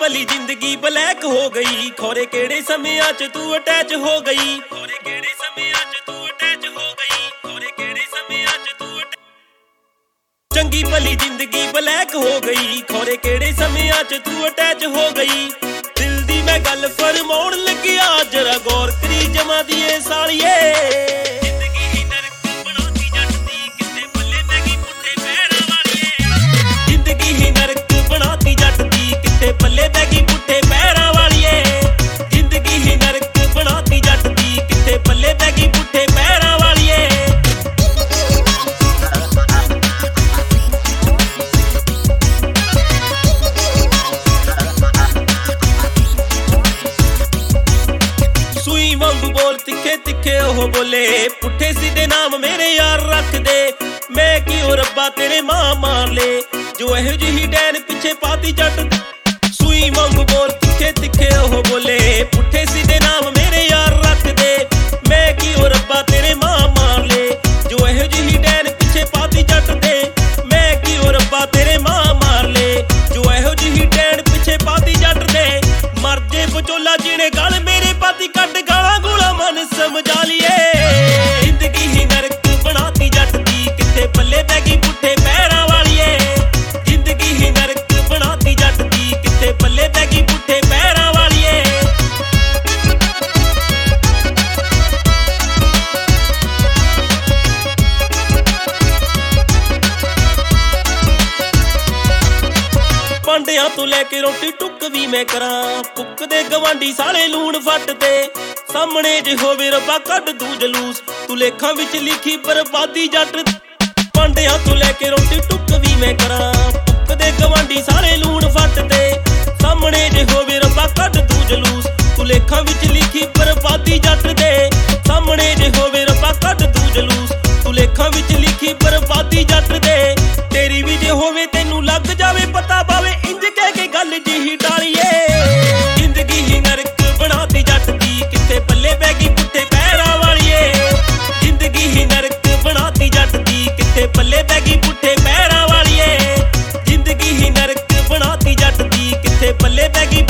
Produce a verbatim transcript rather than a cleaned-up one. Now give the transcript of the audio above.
ਭਲੀ ਜ਼ਿੰਦਗੀ ਬਲੈਕ ਹੋ ਗਈ। ਖੋਰੇ ਕਿਹੜੇ ਸਮਿਆਂ ਚ ਤੂੰ ਅਟੈਚ ਹੋ ਗਈ। ਖੋਰੇ ਕਿਹੜੇ ਸਮਿਆਂ ਚ ਤੂੰ ਅਟੈਚ ਹੋ ਗਈ। ਖੋਰੇ ਕਿਹੜੇ ਸਮਿਆਂ ਚ ਤੂੰ ਚੰਗੀ ਭਲੀ ਜ਼ਿੰਦਗੀ ਬਲੈਕ ਹੋ ਗਈ। ਖੋਰੇ ਕਿਹੜੇ ਸਮਿਆਂ ਚ ਤੂੰ ਅਟੈਚ ਹੋ ਗਈ। ਦਿਲ ਦੀ ਮੈਂ ਗੱਲ ਫਰਮਾਉਣ ਲੱਗਿਆ ਜਰਾ ਗੌਰ ਕਰੀ ਜਮਾ ਦੀਏ ਸਾਲੀਏ। ਜ਼ਿੰਦਗੀ ਹੀ ਨਰਕ ਬਣਾਤੀ ਜੱਟ ਦੀ ਕਿਤੇ ਪੱਲੇ ਪੈ ਗਈ ਪੁੱਠੇ ਪੈਰਾਂ ਵਾਲੀਏ। ਜ਼ਿੰਦਗੀ ਹੀ ਨਰਕ ਬਣਾਤੀ ਜੱਟ ਦੀ ਕਿਤੇ ਪੱਲੇ ਪੈ ਗਈ ਪੁੱਠੇ ਪੈਰਾਂ ਵਾਲੀਏ। ਜ਼ਿੰਦਗੀ ਹੀ ਨਰਕ ਬਣਾਤੀ ਜੱਟ ਦੀ ਕਿਤੇ ਪੱਲੇ ਪੈ ਗਈ ਪੁੱਠੇ ਪੈਰਾਂ ਵਾਲੀਏ। ਸੂਈ ਵਾਂਗੂ ਬੋਲ ਤਿੱਖੇ ਤਿੱਖੇ ਉਹ ਬੋਲੇ ਪੁੱਠੇ ਸਿੱਧੇ ਨਾਮ ਮੇਰੇ ਯਾਰ ਰੱਖਦੇ। ਮੈਂ ਕਿਉਂ ਰੱਬਾ ਤੇਰੇ ਮਾਂ ਮਾਰ ਲੇ ਜੋ ਇਹੋ ਜਿਹੀ ਡੈਨ ਪਿੱਛੇ ਪਾਤੀ ਜੱਟ। ਸੂਈ ਵਾਂਗੂ ਬੋਲ ਤਿੱਖੇ ਤਿੱਖੇ ਉਹ ਬੋਲੇ ਪੁੱਠੇ ਸਿੱਧੇ ਨਾਮ ਮੇਰੇ ਯਾਰ ਰੱਖਦੇ। ਮੈਂ ਕਿਉਂ ਰੱਬਾ ਤੇਰੇ ਮਾਂ ਮਾਰ ਲੇ ਜੋ ਇਹੋ ਜਿਹੀ ਡੈਨ ਪਿੱਛੇ ਪਾਤੀ ਜੱਟ ਦੇ। ਮੈਂ ਕਿਉਂ ਰੱਬਾ ਤੇਰੇ ਮਾਂ ਮਾਰ ਲੇ ਜੋ ਇਹੋ ਜਿਹੀ ਡੈਨ ਪਿੱਛੇ ਪਾਤੀ ਜੱਟ ਦੇ। ਮਰ ਜੇ ਵਿਚੋਲਾ ਜਿਹਨੇ ਗਲ ਮੇਰੇ ਪਾਤੀ ਕੱਢ ਗਾਲਾਂ ਗੂਲਾਂ ਮਨ ਸਮਝਾ ਲਈਏ। ਜ਼ਿੰਦਗੀ ਹੀ ਨਰਕ ਬਣਾਤੀ ਜੱਟ ਦੀ ਕਿਤੇ ਪੱਲੇ ਪੈ ਗਈ ਪੁੱਠੇ ਪੈਰਾਂ ਵਾਲੀਏ। ਜ਼ਿੰਦਗੀ ਹੀ ਨਰਕ ਬਣਾਤੀ ਜੱਟ ਦੀ ਕਿਤੇ ਪੱਲੇ ਪੈ ਗਈ ਪੁੱਠੇ ਪੈਰਾਂ ਵਾਲੀਏ। ਭਾਂਡਿਆਂ ਤੋਂ ਲੈ ਕੇ ਰੋਟੀ ਟੁੱਕ ਵੀ ਮੈਂ ਕਰਾਂ। ਪੁੱਕ ਦੇ ਗਵਾਂਢੀ ਸਾਲੇ ਲੂਣ ਫੱਟ ਤੇ ਸਾਹਮਣੇ ਜੇ ਹੋਵੇ ਰੱਬਾ ਕੱਢ ਦੂ ਜਲੂਸ ਤੂੰ ਲੇਖਾਂ ਵਿੱਚ ਲਿਖੀ ਬਰਬਾਦੀ ਜੱਟ। ਭਾਂਡਿਆਂ ਤੋਂ ਲੈ ਕੇ ਰੋਟੀ ਟੁੱਕ ਵੀ ਮੈਂ ਕਰਾਂ। ਪੁੱਕ ਦੇ ਗਵਾਂਢੀ ਸਾਲੇ ਲੂਣ ਫੱਟ ਤੇ ਸਾਹਮਣੇ ਜੇ ਹੋਵੇ ਰੱਬਾ ਕੱਢ ਦੂ ਜਲੂਸ ਤੂੰ ਲੇਖਾਂ ਵਿੱਚ ਲਿਖੀ ਬਰਬਾਦੀ ਜੱਟ ਦੇ। ਸਾਹਮਣੇ ਜੇ ਹੋਵੇ ਰੱਬਾ ਕੱਢ ਦੂ ਜਲੂਸ ਤੂੰ ਲੇਖਾਂ ਵਿੱਚ ਲਿਖੀ ਬਰਬਾਦੀ ਜੱਟ ਦੇ। ਤੇਰੀ ਵੀ ਜੇ ਹੋਵੇ ਤੈਨੂੰ ਲੱਗ ਜਾਵੇ ਪਤਾ ਪਾਵੇ ਇੰਜ ਕਹਿ ਕੇ ਗੱਲ ਜਿਹੀ ਟਾਲੀਏ। ਜ਼ਿੰਦਗੀ ਹੀ ਨਰਕ ਬਣਾਤੀ ਜੱਟ ਦੀ ਕਿਤੇ ਪੱਲੇ ਪੈ ਗਈ ਪੁੱਠੇ ਪੈਰਾਂ ਵਾਲੀਏ। ਜ਼ਿੰਦਗੀ ਹੀ ਨਰਕ ਬਣਾਤੀ ਜੱਟ ਦੀ ਕਿਤੇ ਪੱਲੇ ਪੈ ਗਈ ਪੁੱਠੇ ਪੈਰਾਂ ਵਾਲੀਏ। ਜ਼ਿੰਦਗੀ ਹੀ ਨਰਕ ਬਣਾਤੀ ਜੱਟ ਦੀ ਕਿਤੇ ਪੱਲੇ ਪੈ ਗਈ